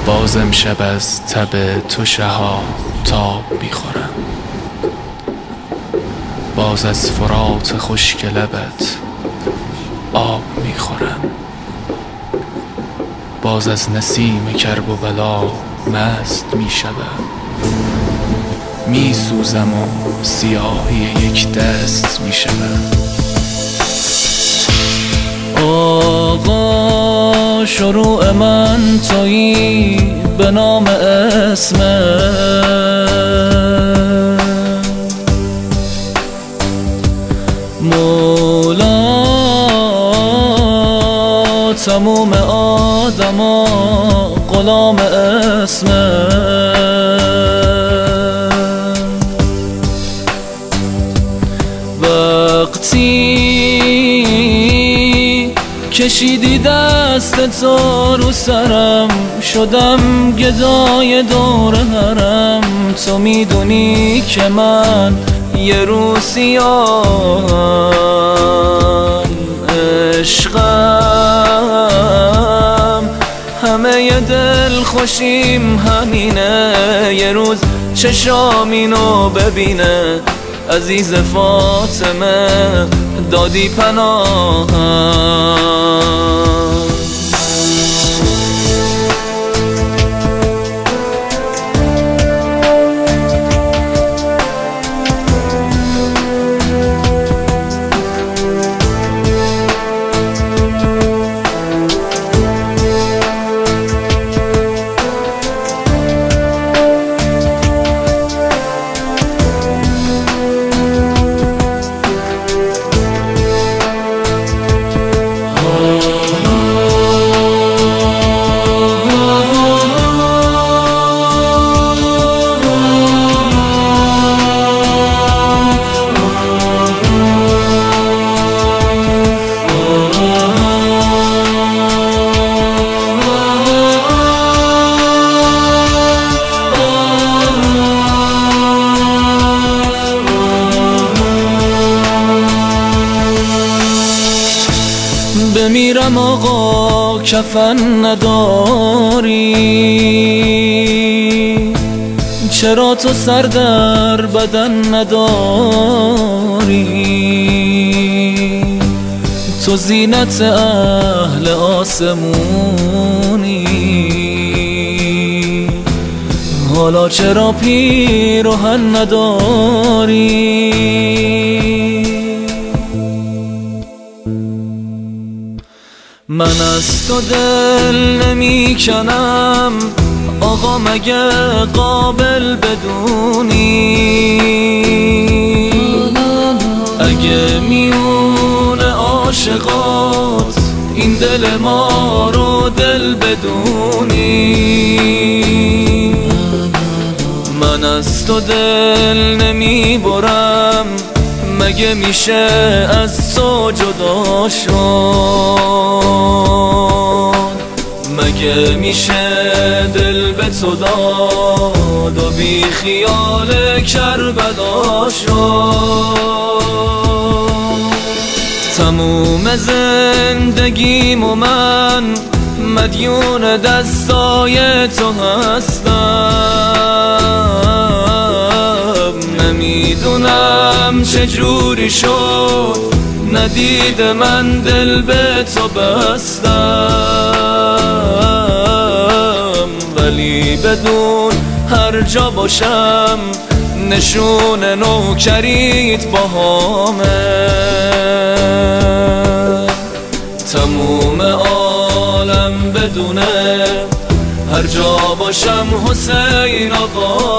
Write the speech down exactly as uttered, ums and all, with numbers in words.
باز امشب از تب تو شها تاب میخورم، باز از فرات خشک لبت آب میخورم، باز از نسیم کرب و بلا مست میشوم، میسوزم و سیاهی یک دست میشوم. آقا شروع من تویی به نام اسمت، مولا تموم آدما غلام اسمت. وقتی کشیدی دست تو رو سرم، شدم گدای دور حرم. تو میدونی که من یه روسیان عشقم، همه ی دل خوشیم همینه، یه روز چشام اینو ببینه. عزیز فاطمه دادی پناهم. بمیرم آقا کفن نداری، چرا تو سر در بدن نداری؟ تو زینت اهل آسمونی، حالا چرا پیراهن نداری؟ من از تو دل نمی کنم آقا، مگه قابل بدونی؟ اگه میون عاشقات این دل ما رو دل بدونی. من از تو دل نمی برم، مگه میشه از تو جدا شد؟ مگه میشه دل به تو داد و بی خیال کربلا شد؟ تموم زندگیمو من مدیون دستای تو هستم، نمیدونم چجوری شد ندید من دل به تو بستم. ولی بدون هر جا باشم نشون نوکریت باهامه، تموم عالم بدونه هر جا باشم حسین آقا